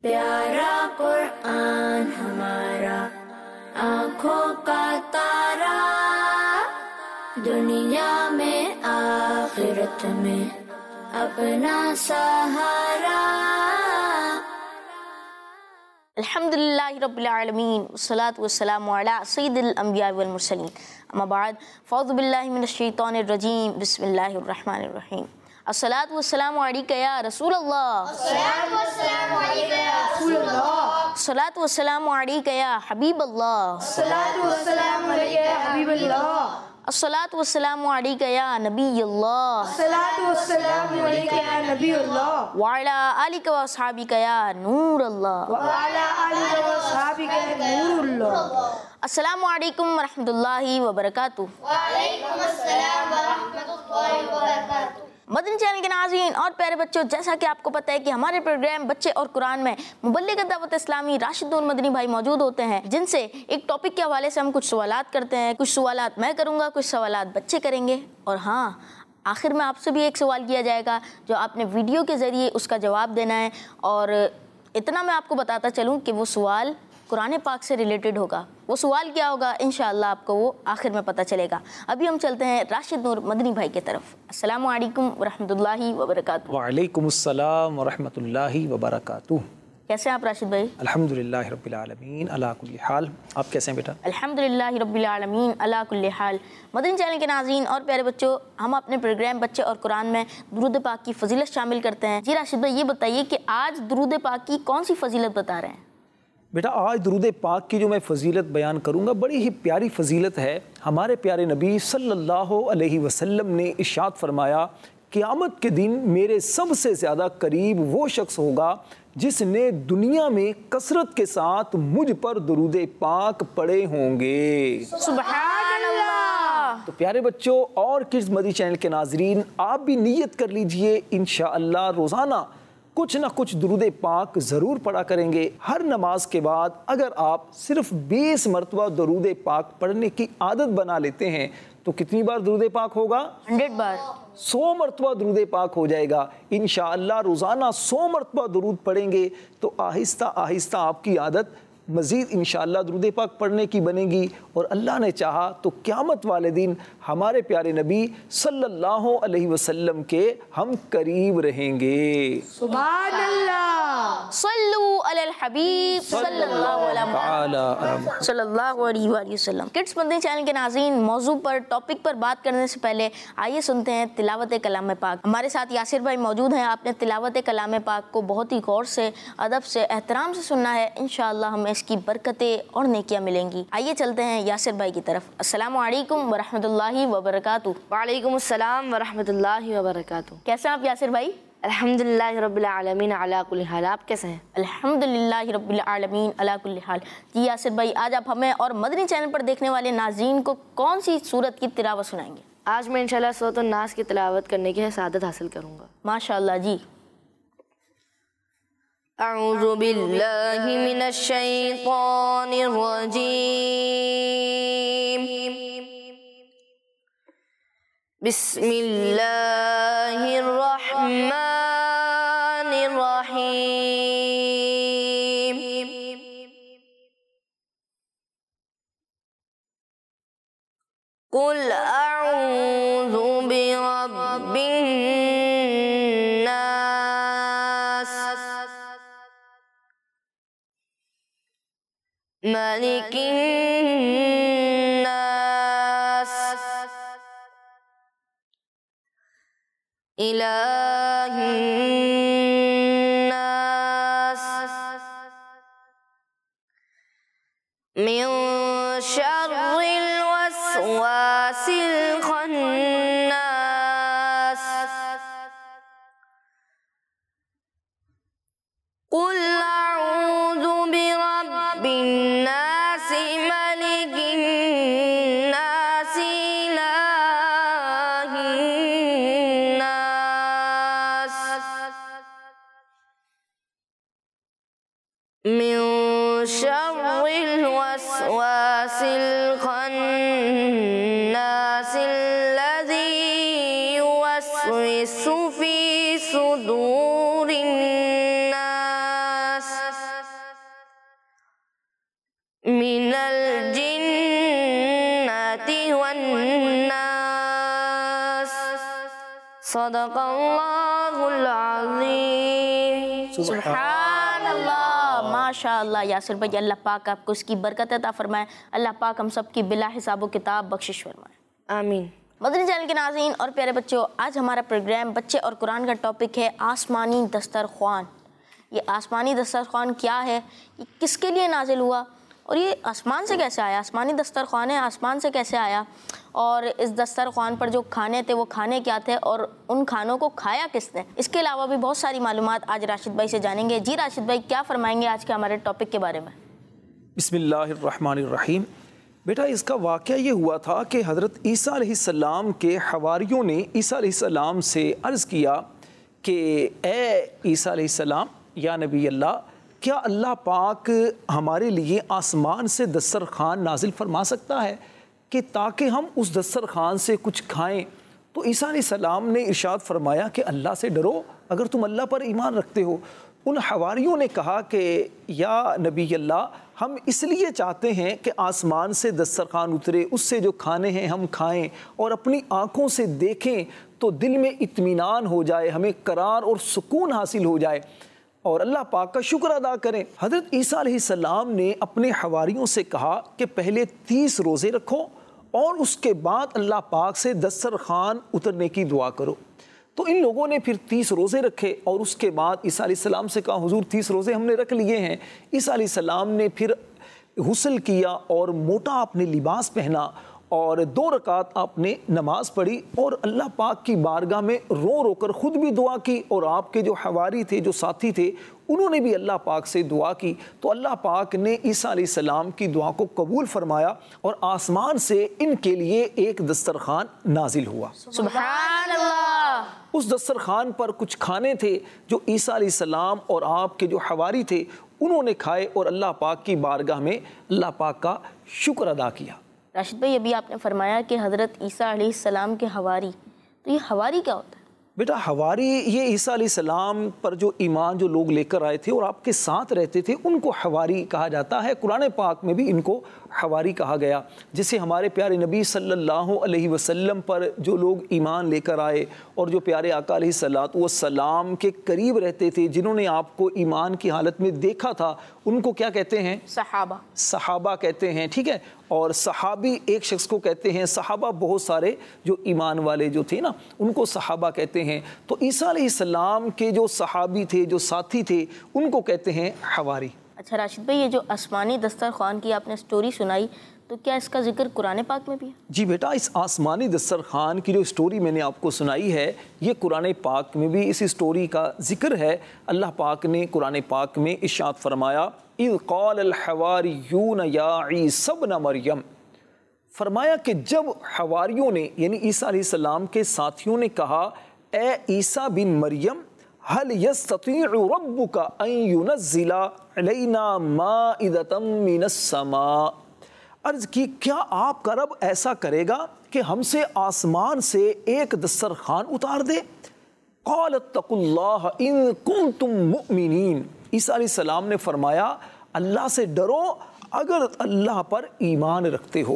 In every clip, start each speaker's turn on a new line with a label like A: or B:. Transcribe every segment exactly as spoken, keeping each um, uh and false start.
A: प्यारा कुरान हमारा आँखों का तारा, दुनिया में आखिरत में अपना सहारा।
B: अल्हम्दुलिल्लाहि रब्बिल आलमीन वस्सलातु वस्सलामु अला सय्यिदिल अंबिया वल मुरसलीन, अम्मा बाद फ़अऊज़ु बिल्लाहि मिनश शैतानिर रजीम, बिस्मिल्लाहिर रहमानिर रहीम। अस्सलातु वस्सलामु अलैका या रसूल अल्लाह, अस्सलातु वस्सलामु अलैका या रसूल अल्लाह, अस्सलातु वस्सलामु अलैका या हबीब अल्लाह, अस्सलातु वस्सलामु अलैका या हबीब अल्लाह, अस्सलातु वस्सलामु अलैका या नबी अल्लाह, अस्सलातु वस्सलामु अलैका या नबी अल्लाह, व अला आलिका व अस्हाबिका या नूर अल्लाह, व अला आलिका व अस्हाबिका या नूर अल्लाह। अस्सलामु अलैकुम व रहमतुल्लाहि व बरकातुहू। व अलैकुम अस्सलाम व रहमतुल्लाहि व बरकातुहू। मदनी चैनल के नाज़रीन और प्यारे बच्चों, जैसा कि आपको पता है कि हमारे प्रोग्राम बच्चे और कुरान में मुबल्लिग दावत इस्लामी राशिद नूर मदनी भाई मौजूद होते हैं, जिनसे एक टॉपिक के हवाले से हम कुछ सवालात करते हैं। कुछ सवालात मैं करूँगा, कुछ सवालात बच्चे करेंगे, और हाँ, आखिर में आपसे भी एक सवाल किया जाएगा जो आपने वीडियो के ज़रिए उसका जवाब देना है। और इतना मैं आपको बताता चलूँ कि वो सवाल कुरान पाक से रिलेटेड होगा। वो सवाल क्या होगा इंशाअल्लाह आपको वो आखिर में पता चलेगा। अभी हम चलते हैं राशिद नूर मदनी भाई की तरफ। अस्सलामु अलैकुम व रहमतुल्लाहि व बरकातुहू।
C: व अलैकुम अस्सलाम व रहमतुल्लाहि व बरकातुहू।
B: कैसे हैं आप राशिद भाई?
C: अल्हम्दुलिल्लाहि रब्बिल आलमीन अला कुल्ली हाल। आप कैसे हैं बेटा?
B: अल्हम्दुलिल्लाहि रब्बिल आलमीन अला कुल्ली हाल। मदनी चैनल के नाज़रीन और प्यारे बच्चों, हम अपने प्रोग्राम बच्चे और कुरान में दुरूद पाक की फजीलत शामिल करते हैं। जी राशिद भाई, ये बताइए कि आज दुरूद पाक की कौन सी फजीलत बता रहे हैं?
C: बेटा, आज दुरूद पाक की जो मैं फ़जीलत बयान करूँगा बड़ी ही प्यारी फ़जीलत है। हमारे प्यारे नबी सल्लल्लाहु अलैहि वसल्लम ने इरशाद फरमाया, क़यामत के दिन मेरे सबसे ज़्यादा करीब वो शख्स होगा जिसने दुनिया में कसरत के साथ मुझ पर दुरूद पाक पढ़े होंगे।
B: सुभान अल्लाह।
C: तो प्यारे बच्चों और किड्स मदनी चैनल के नाज़रीन, आप भी नियत कर लीजिए, इंशाअल्लाह रोज़ाना कुछ ना कुछ दुरूद पाक ज़रूर पढ़ा करेंगे। हर नमाज के बाद अगर आप सिर्फ बीस मरतबा दुरूद पाक पढ़ने की आदत बना लेते हैं तो कितनी बार दुरूद पाक होगा?
B: हंड्रेड बार।
C: सौ मरतबा दुरूद पाक हो जाएगा। इंशाअल्लाह रोज़ाना सौ मरतबा दुरूद पढ़ेंगे तो आहिस्ता आहिस्ता आपकी आदत मज़ीद इंशाअल्लाह दुरूद पाक पढ़ने की बनेगी, और अल्लाह ने चाहा तो क़यामत वाले दिन हमारे प्यारे नबी सल्लल्लाहु अलैहि वसल्लम के हम करीब रहेंगे।
B: सुभान अल्लाह। सल्लु अलल हबीब सल्लल्लाहु अलैहि वसल्लम। किड्स मदनी चैनल के नाज़रीन, मौजू पर टॉपिक पर बात करने से पहले आइए सुनते हैं तिलावत कलाम पाक। हमारे साथ यासिर भाई मौजूद हैं। आपने तिलावत कलाम पाक को बहुत ही गौर से, अदब से, एहतराम से सुनना है। इंशाअल्लाह हमें इसकी बरकतें और नेकियां मिलेंगी। आइए चलते हैं यासिर भाई की तरफ। अस्सलामु अलैकुम व रहमतुल्लाहि व बरकातुहू।
D: व अलैकुम अस्सलाम व रहमतुल्लाहि व बरकातुहू।
B: कैसे हैं आप यासिर भाई?
D: अल्हम्दुलिल्लाहि रब्बिल आलमीन अला कुल्ली हाल। आप कैसे हैं?
B: अल्हम्दुलिल्लाहि रब्बिल आलमीन अला कुल्ली हाल। जी यासिर भाई, आज आप हमें और मदनी चैनल पर देखने वाले नाज़रीन को कौन सी सूरत की तिलावत सुनाएंगे?
D: आज मैं इंशाअल्लाह सूरत नास की तिलावत करने की सआदत हासिल करूँगा।
B: माशाअल्लाह जी।
D: अऊज़ु बिल्लाहि मिनश शैतानिर रजीम। बिस्मिल्लाहिर रहमानिर रहीम। कुल अऊज़ु बिरब्बिन नास, मालिकिन नास, इलाहिन नास, मिन शर्रिल वस्वासिल खन्नास, कुल अऊज़ु बिरब्बिन नास, मलिकिन नास, इलाहिन नास, मिन शर्रिल वस्वासिल खन्नास, लज़ी युवस्विसु फी सुदूरिन नास। من الجنة والناس صدق اللہ العظیم.
B: سبحان اللہ، ماشاء اللہ. یاسر بھائی، اللہ پاک آپ کو اس کی برکت عطا فرمائے. اللہ پاک ہم سب کی بلا حساب و کتاب بخشش فرمائے.
D: آمین.
B: مدنی چینل کے ناظرین اور پیارے بچوں، آج ہمارا پروگرام بچے اور قرآن کا ٹاپک ہے آسمانی دسترخوان. یہ آسمانی دسترخوان کیا ہے، یہ کس کے لیے نازل ہوا، اور یہ آسمان سے کیسے آیا؟ آسمانی دسترخوان ہے، آسمان سے کیسے آیا، اور اس دسترخوان پر جو کھانے تھے وہ کھانے کیا تھے، اور ان کھانوں کو کھایا کس نے؟ اس کے علاوہ بھی بہت ساری معلومات آج راشد بھائی سے جانیں گے. جی راشد بھائی، کیا فرمائیں گے آج کے ہمارے ٹاپک کے بارے میں؟
C: بسم اللہ الرحمن الرحیم. بیٹا، اس کا واقعہ یہ ہوا تھا کہ حضرت عیسیٰ علیہ السلام کے حواریوں نے عیسیٰ علیہ السلام سے عرض کیا کہ اے عیسیٰ علیہ السلام، یا نبی اللہ، کیا اللہ پاک ہمارے لیے آسمان سے دسترخوان نازل فرما سکتا ہے کہ تاکہ ہم اس دسترخوان سے کچھ کھائیں؟ تو عیسیٰ علیہ السلام نے ارشاد فرمایا کہ اللہ سے ڈرو اگر تم اللہ پر ایمان رکھتے ہو. ان حواریوں نے کہا کہ یا نبی اللہ، ہم اس لیے چاہتے ہیں کہ آسمان سے دسترخوان اترے، اس سے جو کھانے ہیں ہم کھائیں اور اپنی آنکھوں سے دیکھیں تو دل میں اطمینان ہو جائے، ہمیں قرار اور سکون حاصل ہو جائے اور اللہ پاک کا شکر ادا کریں. حضرت عیسیٰ علیہ السلام نے اپنے حواریوں سے کہا کہ پہلے تیس روزے رکھو اور اس کے بعد اللہ پاک سے دسترخوان اترنے کی دعا کرو. تو ان لوگوں نے پھر تیس روزے رکھے اور اس کے بعد عیسیٰ علیہ السلام سے کہا حضور تیس روزے ہم نے رکھ لیے ہیں. عیسیٰ علیہ السلام نے پھر غسل کیا اور موٹا آپ نے لباس پہنا اور دو رکعت آپ نے نماز پڑھی اور اللہ پاک کی بارگاہ میں رو رو کر خود بھی دعا کی، اور آپ کے جو حواری تھے، جو ساتھی تھے، انہوں نے بھی اللہ پاک سے دعا کی. تو اللہ پاک نے عیسیٰ علیہ السلام کی دعا کو قبول فرمایا اور آسمان سے ان کے لیے ایک دسترخوان نازل ہوا.
B: سبحان اللہ.
C: اس دسترخوان پر کچھ کھانے تھے جو عیسیٰ علیہ السلام اور آپ کے جو حواری تھے انہوں نے کھائے اور اللہ پاک کی بارگاہ میں اللہ پاک کا شکر ادا کیا.
B: راشد بھائی، ابھی آپ نے فرمایا کہ حضرت عیسیٰ علیہ السلام کے حواری، تو یہ حواری کیا ہوتا ہے؟
C: بیٹا، حواری یہ عیسیٰ علیہ السلام پر جو ایمان جو لوگ لے کر آئے تھے اور آپ کے ساتھ رہتے تھے ان کو حواری کہا جاتا ہے. قرآن پاک میں بھی ان کو حواری کہا گیا. جسے ہمارے پیارے نبی صلی اللہ علیہ وسلم پر جو لوگ ایمان لے کر آئے اور جو پیارے آقا علیہ الصلوۃ والسلام کے قریب رہتے تھے، جنہوں نے آپ کو ایمان کی حالت میں دیکھا تھا، ان کو کیا کہتے ہیں؟
B: صحابہ.
C: صحابہ کہتے ہیں. ٹھیک ہے. اور صحابی ایک شخص کو کہتے ہیں. صحابہ بہت سارے جو ایمان والے جو تھے نا ان کو صحابہ کہتے ہیں. تو عیسیٰ علیہ السلام کے جو صحابی تھے، جو ساتھی تھے، ان کو کہتے ہیں حواری.
B: اچھا راشد بھائی، یہ جو آسمانی دسترخوان کی آپ نے سٹوری سنائی، تو کیا اس کا ذکر قرآن پاک میں بھی ہے؟
C: جی بیٹا، اس آسمانی دسترخوان کی جو سٹوری میں نے آپ کو سنائی ہے، یہ قرآن پاک میں بھی اسی سٹوری کا ذکر ہے. اللہ پاک نے قرآن پاک میں ارشاد فرمایا اِذْ قَالَ الْحَوَارِيُّونَ يَا عِيسَى ابْنَ مَرْيَمَ، فرمایا کہ جب حواریوں نے یعنی عیسیٰ علیہ السلام کے ساتھیوں نے کہا اے عیسیٰ بن مریم، هل يستطيع ربك ان ينزل علينا مائدة من السماء، عرض کی کیا آپ کا رب ایسا کرے گا کہ ہم سے آسمان سے ایک دسترخوان اتار دے؟ قال اتقوا اللہ ان کنتم مؤمنین، عیسیٰ علیہ السلام نے فرمایا اللہ سے ڈرو اگر اللہ پر ایمان رکھتے ہو.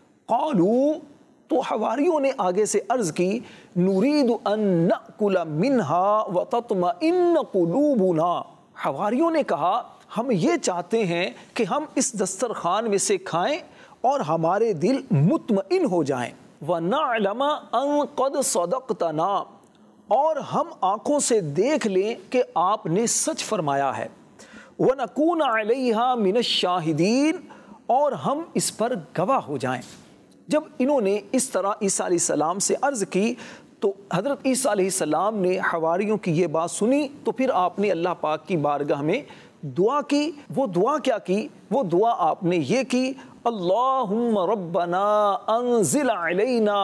C: قالوا، تو حواریوں نے آگے سے عرض کی نرید ان نأکل منها وتطمئن قلوبنا، حواریوں نے کہا ہم یہ چاہتے ہیں کہ ہم اس دسترخوان میں سے کھائیں اور ہمارے دل مطمئن ہو جائیں. وَنَعْلَمَ أَن قَدْ صَدَقْتَنَا، اور ہم آنکھوں سے دیکھ لیں کہ آپ نے سچ فرمایا ہے. وَنَكُونَ عَلَيْهَا مِنَ الشَّاهِدِينَ، اور ہم اس پر گواہ ہو جائیں. جب انہوں نے اس طرح عیسیٰ علیہ السلام سے عرض کی تو حضرت عیسیٰ علیہ السلام نے حواریوں کی یہ بات سنی تو پھر آپ نے اللہ پاک کی بارگاہ میں دعا کی. وہ دعا کیا کی؟ وہ دعا آپ نے یہ کی اللہم ربنا انزل علینا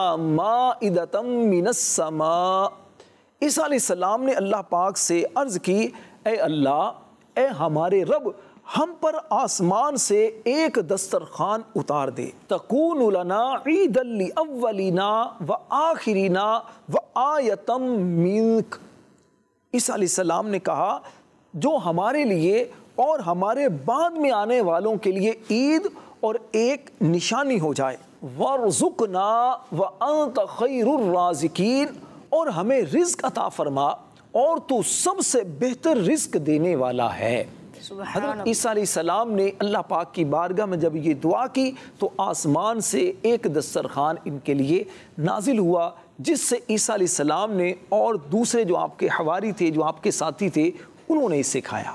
C: مائدة من السماء. عیسیٰ علیہ السلام نے اللہ پاک سے عرض کی اے اللہ، اے ہمارے رب، ہم پر آسمان سے ایک دسترخوان اتار دے. تکون لنا عیدا لاولینا وآخرینا وآیۃ منک. عیسیٰ علیہ السلام نے کہا جو ہمارے لیے اور ہمارے بعد میں آنے والوں کے لیے عید اور ایک نشانی ہو جائے۔ وارزقنا وانت خیر الرازقین، اور ہمیں رزق عطا فرما اور تو سب سے بہتر رزق دینے والا ہے۔ حضرت عیسیٰ علیہ السلام نے اللہ پاک کی بارگاہ میں جب یہ دعا کی تو آسمان سے ایک دسترخوان ان کے لیے نازل ہوا، جس سے عیسیٰ علیہ السلام نے اور دوسرے جو آپ کے حواری تھے، جو آپ کے ساتھی تھے، انہوں نے اسے کھایا۔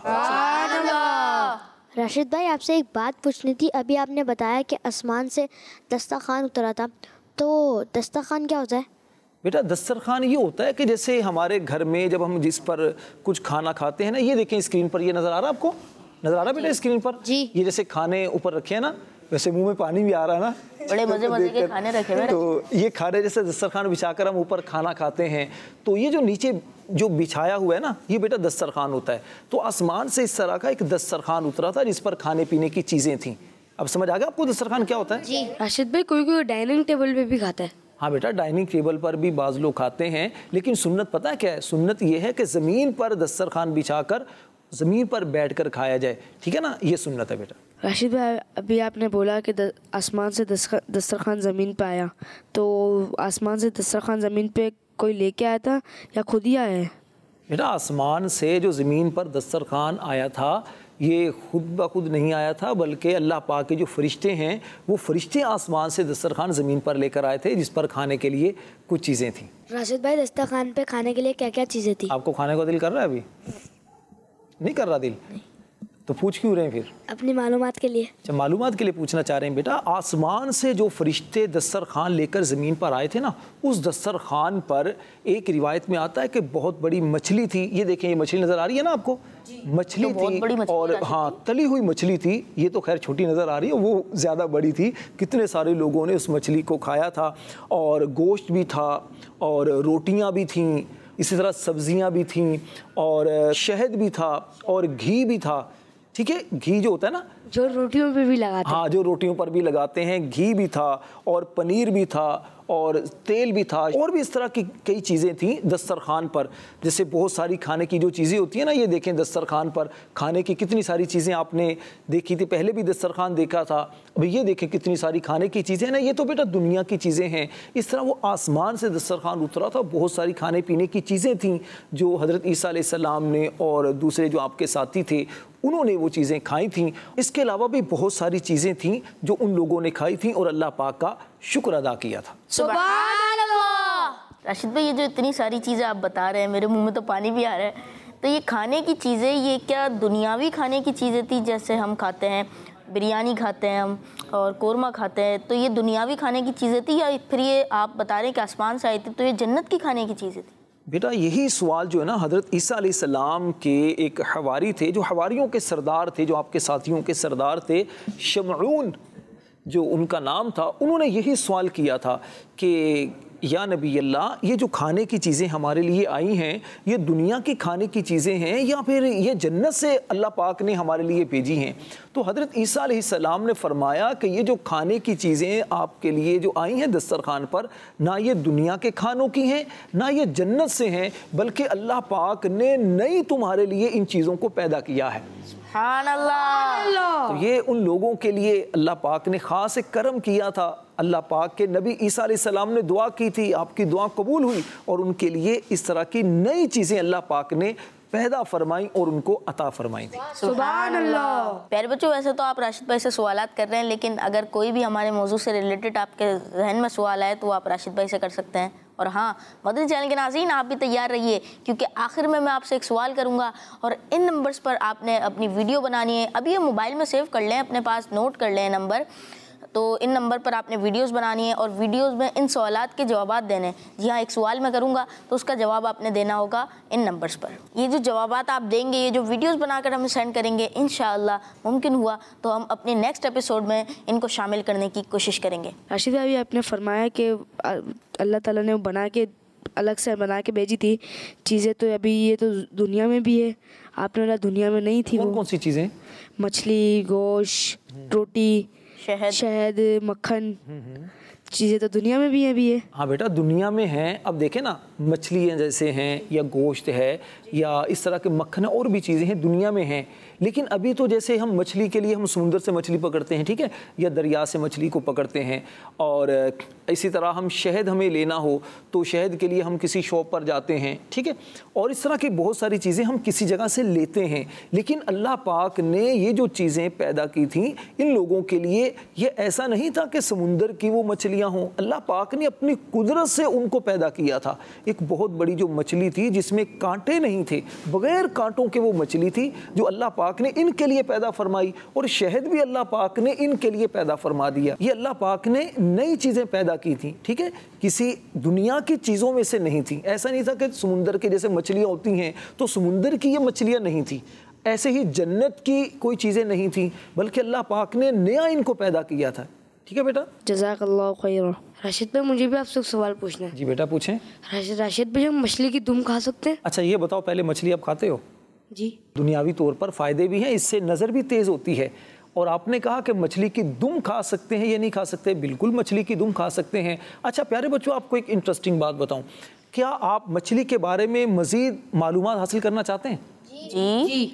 E: راشد بھائی، آپ سے ایک بات پوچھنی تھی۔ ابھی آپ نے بتایا کہ آسمان سے دسترخوان اترا تھا، تو دسترخوان کیا ہوتا ہے؟
C: بیٹا دسترخوان یہ ہوتا ہے کہ جیسے ہمارے گھر میں جب ہم جس پر کچھ کھانا کھاتے ہیں نا، یہ دیکھیں اسکرین پر، یہ نظر آ رہا ہے آپ کو؟ نظر آ رہا ہے بیٹا اسکرین پر؟
E: جی۔
C: یہ جیسے کھانے اوپر رکھے ہیں نا، ویسے منہ میں پانی بھی آ رہا ہے نا،
B: بڑے مزے مزے کے کھانے رکھے ہوئے۔
C: تو یہ کھانے جیسے دسترخوان بچھا کر ہم اوپر کھانا کھاتے ہیں، تو یہ جو نیچے جو بچھایا ہوا ہے نا، یہ بیٹا دسترخوان ہوتا ہے۔ تو آسمان سے اس طرح کا ایک دسترخوان اترا تھا جس پر کھانے پینے کی چیزیں تھیں۔ اب سمجھ آ گیا آپ کو دسترخوان کیا ہوتا ہے؟
D: جی راشد بھائی، کوئی کوئی ڈائننگ ٹیبل پہ بھی کھاتا ہے۔
C: ہاں بیٹا، ڈائننگ ٹیبل پر بھی بعض لوگ کھاتے ہیں، لیکن سنت پتہ کیا ہے؟ سنت یہ ہے کہ زمین پر دسترخوان بچھا کر زمین پر بیٹھ کر کھایا جائے، ٹھیک ہے نا؟ یہ سنت ہے بیٹا۔
D: راشد بھائی، ابھی آپ نے بولا کہ آسمان سے دسترخوان زمین پہ آیا، تو آسمان سے دسترخوان زمین پہ کوئی لے کے آیا تھا یا خود ہی آیا ہے؟
C: بیٹا آسمان سے جو زمین پر دسترخوان آیا تھا، یہ خود بخود نہیں آیا تھا، بلکہ اللہ پاک کے جو فرشتے ہیں وہ فرشتے آسمان سے دسترخوان زمین پر لے کر آئے تھے، جس پر کھانے کے لیے کچھ چیزیں تھیں۔
E: راشد بھائی، دسترخوان پہ کھانے کے لیے کیا کیا چیزیں تھیں؟
C: آپ کو کھانے کا دل کر رہا ہے؟ ابھی نہیں کر رہا دل؟ تو پوچھ کیوں رہے ہیں پھر؟
E: اپنی معلومات کے لیے۔
C: اچھا، معلومات کے لیے پوچھنا چاہ رہے ہیں بیٹا۔ آسمان سے جو فرشتے دسترخوان لے کر زمین پر آئے تھے نا، اس دسترخوان پر ایک روایت میں آتا ہے کہ بہت بڑی مچھلی تھی۔ یہ دیکھیں، یہ مچھلی نظر آ رہی ہے نا آپ کو؟ مچھلی تھی، اور ہاں تلی ہوئی مچھلی تھی۔ یہ تو خیر چھوٹی نظر آ رہی ہے، وہ زیادہ بڑی تھی۔ کتنے سارے لوگوں نے اس مچھلی کو کھایا تھا، اور گوشت بھی تھا، اور روٹیاں بھی تھیں، اسی طرح سبزیاں بھی تھیں، اور شہد بھی تھا، اور گھی بھی تھا۔ ٹھیک ہے، گھی جو ہوتا ہے نا،
D: جو روٹیوں پہ بھی لگاتے ہیں،
C: ہاں جو روٹیوں پر بھی لگاتے ہیں، گھی بھی تھا، اور پنیر بھی تھا، اور تیل بھی تھا، اور بھی اس طرح کی کئی چیزیں تھیں دسترخوان پر۔ جیسے بہت ساری کھانے کی جو چیزیں ہوتی ہیں نا، یہ دیکھیں دسترخوان پر کھانے کی کتنی ساری چیزیں آپ نے دیکھی تھی، پہلے بھی دسترخوان دیکھا تھا، ابھی یہ دیکھیں کتنی ساری کھانے کی چیزیں نا۔ یہ تو بیٹا دنیا کی چیزیں ہیں۔ اس طرح وہ آسمان سے دسترخوان اترا تھا، بہت ساری کھانے پینے کی چیزیں تھیں جو حضرت عیسیٰ علیہ السلام نے اور دوسرے جو آپ کے ساتھی تھے انہوں نے وہ چیزیں کھائی تھیں۔ اس کے علاوہ بھی بہت ساری چیزیں تھیں جو ان لوگوں نے کھائی تھیں اور اللہ پاک کا شکر ادا کیا تھا۔
B: سبحان اللہ۔ راشد بھائی، یہ جو اتنی ساری چیزیں آپ بتا رہے ہیں، میرے منہ میں تو پانی بھی آ رہا ہے۔ تو یہ کھانے کی چیزیں، یہ کیا دنیاوی کھانے کی چیزیں تھی؟ جیسے ہم کھاتے ہیں بریانی کھاتے ہیں ہم، اور قورمہ کھاتے ہیں، تو یہ دنیاوی کھانے کی چیزیں تھی، یا پھر یہ آپ بتا رہے ہیں کہ آسمان سے آئی تھی، تو یہ جنت کی کھانے کی چیزیں تھی؟
C: بیٹا یہی سوال جو ہے نا، حضرت عیسیٰ علیہ السلام کے ایک حواری تھے، جو حواریوں کے سردار تھے، جو آپ کے ساتھیوں کے سردار تھے، شمعون جو ان کا نام تھا، انہوں نے یہی سوال کیا تھا کہ یا نبی اللہ، یہ جو کھانے کی چیزیں ہمارے لیے آئی ہیں، یہ دنیا کی کھانے کی چیزیں ہیں یا پھر یہ جنت سے اللہ پاک نے ہمارے لیے بھیجی ہیں؟ تو حضرت عیسیٰ علیہ السلام نے فرمایا کہ یہ جو کھانے کی چیزیں آپ کے لیے جو آئی ہیں دسترخوان پر، نہ یہ دنیا کے کھانوں کی ہیں، نہ یہ جنت سے ہیں، بلکہ اللہ پاک نے نئی تمہارے لیے ان چیزوں کو پیدا کیا ہے۔
B: سبحان اللہ۔
C: تو یہ ان لوگوں کے لیے اللہ پاک نے خاص ایک کرم کیا تھا۔ اللہ پاک کے نبی عیسیٰ علیہ السلام نے دعا کی تھی، آپ کی دعا قبول ہوئی، اور ان کے لیے اس طرح کی نئی چیزیں اللہ پاک نے پیدا فرمائیں اور ان کو عطا فرمائی تھی۔
B: سبحان اللہ۔ پیارے بچوں، ویسے تو آپ راشد بھائی سے سوالات کر رہے ہیں، لیکن اگر کوئی بھی ہمارے موضوع سے ریلیٹڈ آپ کے ذہن میں سوال آئے تو آپ راشد بھائی سے کر سکتے ہیں۔ اور ہاں، مدنی چینل کے ناظرین، آپ بھی تیار رہیے، کیونکہ آخر میں میں آپ سے ایک سوال کروں گا، اور ان نمبرز پر آپ نے اپنی ویڈیو بنانی ہے۔ ابھی یہ موبائل میں سیو کر لیں، اپنے پاس نوٹ کر لیں نمبر، تو ان نمبر پر آپ نے ویڈیوز بنانی ہے، اور ویڈیوز میں ان سوالات کے جوابات دینے ہیں۔ جی ہاں، ایک سوال میں کروں گا تو اس کا جواب آپ نے دینا ہوگا ان نمبرز پر۔ یہ جو جوابات آپ دیں گے، یہ جو ویڈیوز بنا کر ہمیں سینڈ کریں گے، انشاءاللہ ممکن ہوا تو ہم اپنے نیکسٹ ایپیسوڈ میں ان کو شامل کرنے کی کوشش کریں گے۔
D: راشد بھائی، آپ نے فرمایا کہ اللہ تعالیٰ نے بنا کے الگ سے بنا کے بھیجی تھی چیزیں، تو ابھی یہ تو دنیا میں بھی ہے، آپ نے بولا دنیا میں نہیں تھی۔
C: کون کون سی چیزیں؟
D: مچھلی، گوشت، روٹی،
B: شہد
D: شہد، مکھن، چیزیں تو دنیا میں بھی ہیں بھی ہے۔
C: ہاں بیٹا، دنیا میں ہیں۔ اب دیکھیں نا، مچھلیاں جیسے ہیں، یا گوشت ہے، یا اس طرح کے مکھن اور بھی چیزیں ہیں دنیا میں ہیں، लेकिन अभी तो जैसे हम मछली के लिए हम समुंदर से मछली पकड़ते हैं, ठीक है, या दरिया से मछली को पकड़ते हैं, और इसी तरह हम शहद हमें लेना हो तो शहद के लिए हम किसी शॉप पर जाते हैं, ठीक है, और इस तरह की बहुत सारी चीज़ें हम किसी जगह से लेते हैं। लेकिन अल्लाह पाक ने ये जो चीज़ें पैदा की थी इन लोगों के लिए, ये ऐसा नहीं था कि समुंदर की वो मछलियाँ हों, अल्लाह पाक ने अपनी कुदरत से उनको पैदा किया था। एक बहुत बड़ी जो मछली थी जिसमें कांटे नहीं थे, बगैर कांटों के वो मछली थी जो अल्लाह पाक ने इनके लिए पैदा फरमाई, और शहद भी अल्लाह पाक ने इनके लिए पैदा फरमा दिया। ये अल्लाह पाक ने नई चीज़ें पैदा की थी, ठीक है, किसी दुनिया की चीज़ों में से नहीं थी। ऐसा नहीं था कि समुंदर के जैसे मछलियाँ होती हैं तो समुंदर की ये मछलियाँ नहीं थी, ऐसे ही जन्नत की कोई चीज़ें नहीं थी, बल्कि अल्लाह पाक ने नया इनको पैदा किया था। ठीक है बेटा,
D: जज़ाकल्लाहु खैरा। राशिद भाई मुझे भी आपसे एक सवाल पूछना है।
C: जी बेटा पूछें।
D: राशिद राशिद भाई हम मछली की दुम खा सकते हैं?
C: अच्छा ये बताओ, पहले मछली आप खाते हो?
D: जी।
C: दुनियावी तौर पर फ़ायदे भी हैं, इससे नज़र भी तेज़ होती है। और आपने कहा कि मछली की दुम खा सकते हैं या नहीं खा सकते? बिल्कुल मछली की दुम खा सकते हैं। अच्छा प्यारे बच्चों, आपको एक इंटरेस्टिंग बात बताऊं, क्या आप मछली के बारे में मज़ीद मालूमात हासिल करना चाहते हैं?
B: जी जी।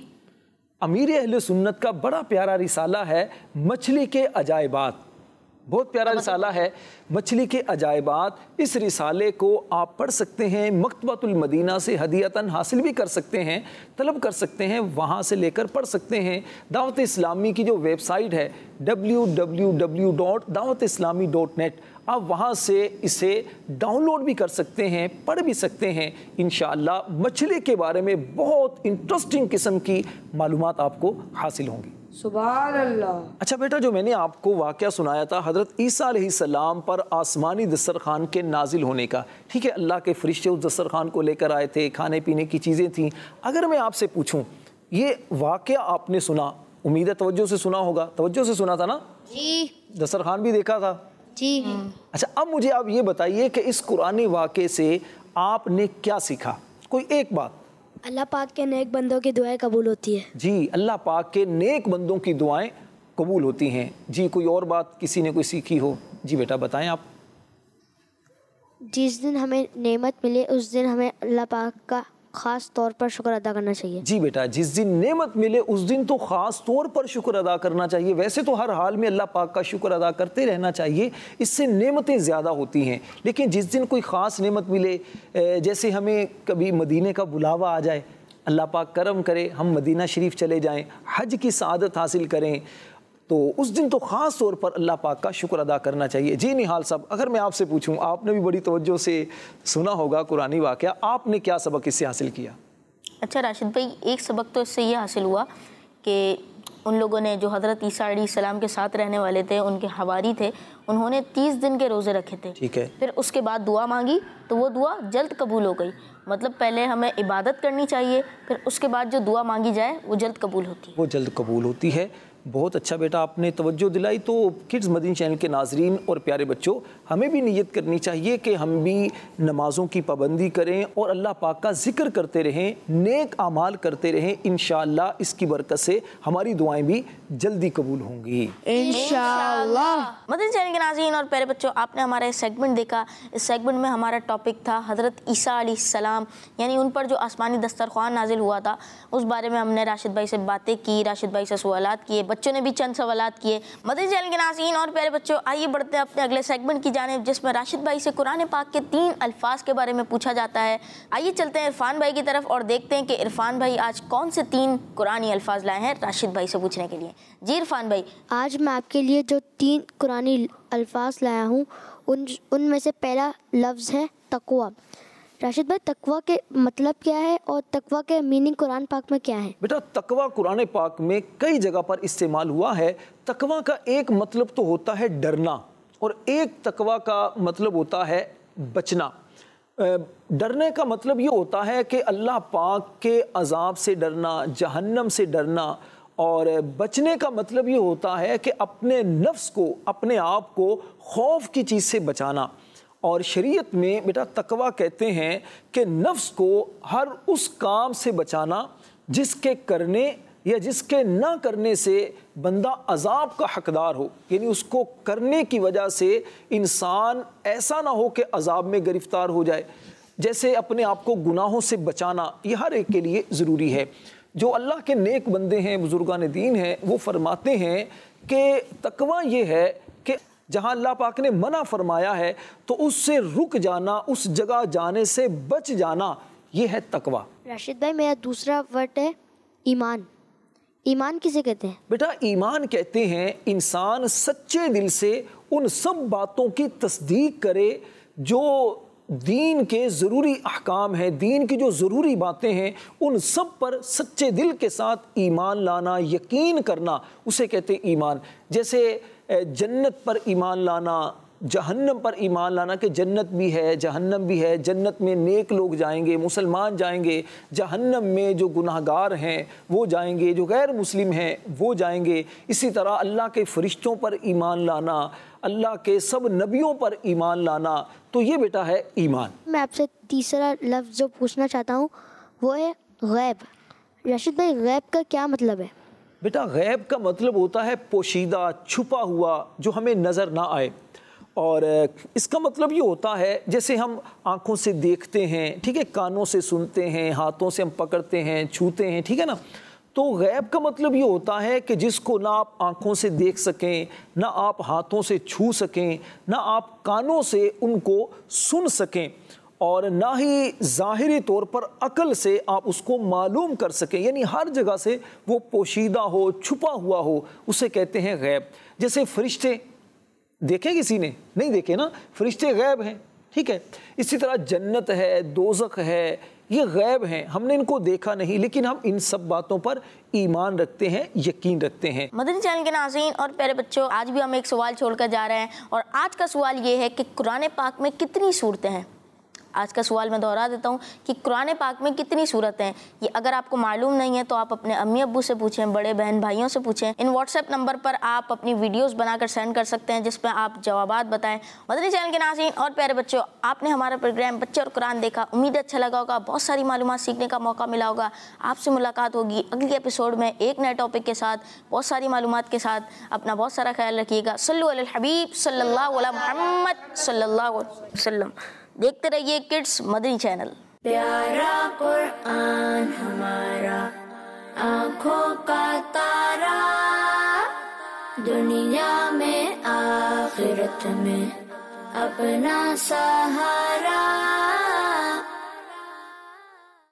C: अमीर अहले सुन्नत का बड़ा प्यारा रिसाला है मछली के अजायबात, बहुत प्यारा रिसाला है मछली के अजायबात। इस रिसाले को आप पढ़ सकते हैं, मकतबतुल मदीना से हदियतन हासिल भी कर सकते हैं, तलब कर सकते हैं, वहाँ से लेकर पढ़ सकते हैं। दावत इस्लामी की जो वेबसाइट है W W W dot Dawat Islami dot net, आप वहाँ से इसे डाउनलोड भी कर सकते हैं, पढ़ भी सकते हैं। इंशाअल्लाह मछली के बारे में बहुत इंटरेस्टिंग किस्म की मालूमात आपको हासिल होंगी।
D: सुभान अल्लाह।
C: अच्छा बेटा, जो मैंने आपको वाक़या सुनाया था हज़रत ईसा अलैहिस्सलाम पर आसमानी दस्तरखान के नाजिल होने का, ठीक है, अल्लाह के फरिश्ते उस दस्तरखान को लेकर आए थे, खाने पीने की चीज़ें थीं। अगर मैं आपसे पूछूं, ये वाक़या आपने सुना, उम्मीद है तवज्जो से सुना होगा, तवज्जो से सुना था ना?
E: जी।
C: दस्तरखान भी देखा था?
E: जी।
C: अच्छा अब मुझे आप ये बताइए कि इस कुरानी वाक़े से आपने क्या सीखा, कोई एक बात।
E: अल्लाह पाक के नेक बंदों की दुआएं कबूल होती है।
C: जी, अल्लाह पाक के नेक बंदों की दुआएं कबूल होती हैं। जी, कोई और बात किसी ने कोई सीखी हो? जी बेटा बताएं आप।
E: जिस दिन हमें नेमत मिले उस दिन हमें अल्लाह पाक का ख़ास तौर पर शुक्र अदा करना चाहिए।
C: जी बेटा, जिस दिन नेमत मिले उस दिन तो ख़ास तौर पर शुक्र अदा करना चाहिए। वैसे तो हर हाल में अल्लाह पाक का शुक्र अदा करते रहना चाहिए, इससे नेमतें ज़्यादा होती हैं। लेकिन जिस दिन कोई ख़ास नेमत मिले, जैसे हमें कभी मदीने का बुलावा आ जाए, अल्लाह पाक करम करे हम मदीना शरीफ चले जाएँ, हज की सआदत हासिल करें, तो उस दिन तो ख़ास तौर पर अल्लाह पाक का शुक्र अदा करना चाहिए। जी निहाल साहब, अगर मैं आपसे पूछूं, आपने भी बड़ी तवज्जो से सुना होगा कुरानी वाक़या, आपने क्या सबक इससे हासिल किया?
B: अच्छा राशिद भाई, एक सबक तो इससे ये हासिल हुआ कि उन लोगों ने जो हज़रत ईसा अलैहिस्सलाम के साथ रहने वाले थे, उनके हवारी थे, उन्होंने तीस दिन के रोज़े रखे थे।
C: ठीक है।
B: फिर उसके बाद दुआ मांगी तो वो दुआ जल्द कबूल हो गई। मतलब पहले हमें इबादत करनी चाहिए, फिर उसके बाद जो दुआ मांगी जाए वो जल्द कबूल होती है।
C: वो जल्द कबूल होती है। बहुत अच्छा बेटा, आपने तवज्जो दिलाई। तो किड्स मदीन चैनल के नाजरीन और प्यारे बच्चों, हमें भी नियत करनी चाहिए कि हम भी नमाज़ों की पाबंदी करें और अल्लाह पाक का जिक्र करते रहें, नेक आमाल करते रहें। इंशाअल्लाह इसकी बरकत से हमारी दुआएं भी जल्दी कबूल होंगी
B: इंशाअल्लाह। मदीन चैनल के नाज़रीन और प्यारे बच्चों, आपने हमारा एक सेगमेंट देखा। इस सेगमेंट में हमारा टॉपिक था हज़रत ईसा अलैहिस्सलाम, यानी उन पर जो आसमानी दस्तरख्वान नाजिल हुआ था, उस बारे में हमने राशिद भाई से बातें की, राशिद भाई से सवालात किए, बच्चों ने भी चंद सवालात किए। मदीना चैनल के नाज़रीन और प्यारे बच्चों, आइए बढ़ते हैं अपने अगले सेगमेंट की जानिब, जिसमें राशिद भाई से कुरान पाक के तीन अल्फाज के बारे में पूछा जाता है। आइए चलते हैं इरफान भाई की तरफ और देखते हैं कि इरफान भाई आज कौन से तीन कुरानी अल्फाज लाए हैं राशिद भाई से पूछने के लिए। जी इरफान भाई।
E: आज मैं आपके लिए जो तीन कुरानी अल्फाज लाया हूँ उन उनमें से पहला लफ्ज़ है तकवा। राशिद भाई, तकवा के मतलब क्या है और तकवा के मीनिंग कुरान पाक में क्या है?
C: बेटा, तकवा कुरान पाक में कई जगह पर इस्तेमाल हुआ है। तकवा का एक मतलब तो होता है डरना, और एक तकवा का मतलब होता है बचना। डरने का मतलब ये होता है कि अल्लाह पाक के अजाब से डरना, जहन्नम से डरना, और बचने का मतलब ये होता है कि अपने नफ्स को, अपने आप को खौफ की चीज़ से बचाना। और शरीयत में बेटा तकवा कहते हैं कि नफ्स को हर उस काम से बचाना जिसके करने या जिसके ना करने से बंदा अजाब का हकदार हो, यानी उसको करने की वजह से इंसान ऐसा ना हो कि अजाब में गिरफ्तार हो जाए। जैसे अपने आप को गुनाहों से बचाना, ये हर एक के लिए ज़रूरी है। جو اللہ کے نیک بندے ہیں, بزرگان دین ہیں, وہ فرماتے ہیں کہ تقوی یہ ہے کہ جہاں اللہ پاک نے منع فرمایا ہے تو اس سے رک جانا, اس جگہ جانے سے بچ جانا, یہ ہے تقوی.
E: راشد بھائی میرا دوسرا ورڈ ہے ایمان. ایمان کسے کہتے ہیں؟
C: بیٹا ایمان کہتے ہیں انسان سچے دل سے ان سب باتوں کی تصدیق کرے جو دین کے ضروری احکام ہیں, دین کی جو ضروری باتیں ہیں, ان سب پر سچے دل کے ساتھ ایمان لانا, یقین کرنا, اسے کہتے ہیں ایمان. جیسے جنت پر ایمان لانا, جہنم پر ایمان لانا کہ جنت بھی ہے جہنم بھی ہے, جنت میں نیک لوگ جائیں گے, مسلمان جائیں گے, جہنم میں جو گناہگار ہیں وہ جائیں گے, جو غیر مسلم ہیں وہ جائیں گے. اسی طرح اللہ کے فرشتوں پر ایمان لانا, اللہ کے سب نبیوں پر ایمان لانا, تو یہ بیٹا ہے ایمان.
E: میں آپ سے تیسرا لفظ جو پوچھنا چاہتا ہوں وہ ہے غیب. راشد بھائی غیب کا کیا مطلب ہے؟
C: بیٹا غیب کا مطلب ہوتا ہے پوشیدہ, چھپا ہوا, جو ہمیں نظر نہ آئے. اور اس کا مطلب یہ ہوتا ہے جیسے ہم آنکھوں سے دیکھتے ہیں, ٹھیک ہے, کانوں سے سنتے ہیں, ہاتھوں سے ہم پکڑتے ہیں, چھوتے ہیں, ٹھیک ہے نا. تو غیب کا مطلب یہ ہوتا ہے کہ جس کو نہ آپ آنکھوں سے دیکھ سکیں, نہ آپ ہاتھوں سے چھو سکیں, نہ آپ کانوں سے ان کو سن سکیں, اور نہ ہی ظاہری طور پر عقل سے آپ اس کو معلوم کر سکیں. یعنی ہر جگہ سے وہ پوشیدہ ہو, چھپا ہوا ہو, اسے کہتے ہیں غیب. جیسے فرشتے دیکھیں کسی نے نہیں دیکھے نا, فرشتے غیب ہیں, ٹھیک ہے. اسی طرح جنت ہے, دوزخ ہے, یہ غیب ہیں, ہم نے ان کو دیکھا نہیں, لیکن ہم ان سب باتوں پر ایمان رکھتے ہیں, یقین رکھتے ہیں.
B: مدنی چینل کے ناظرین اور پیارے بچوں, آج بھی ہم ایک سوال چھوڑ کر جا رہے ہیں, اور آج کا سوال یہ ہے کہ قرآن پاک میں کتنی صورتیں ہیں. آج کا سوال میں دہرا دیتا ہوں کہ قرآن پاک میں کتنی صورتیں ہیں. یہ اگر آپ کو معلوم نہیں ہے تو آپ اپنے امی ابو سے پوچھیں, بڑے بہن بھائیوں سے پوچھیں. ان واٹس ایپ نمبر پر آپ اپنی ویڈیوز بنا کر سینڈ کر سکتے ہیں جس پہ آپ جوابات بتائیں. مدنی چینل کے ناظرین اور پیارے بچوں, آپ نے ہمارا پروگرام بچے اور قرآن دیکھا, امید اچھا لگا ہوگا, بہت ساری معلومات سیکھنے کا موقع ملا ہوگا. آپ سے ملاقات ہوگی اگلی ایپیسوڈ میں ایک نئے ٹاپک کے ساتھ, بہت ساری معلومات کے ساتھ. اپنا بہت سارا خیال رکھیے گا. صلو علی الحبیب صلی اللہ علیہ محمد صلی اللہ علیہ وسلم. دیکھتے رہیے کڈس مدنی چینل.
A: پیارا قرآن ہمارا آنکھوں کا تارا, دنیا میں آخرت میں اپنا سہارا.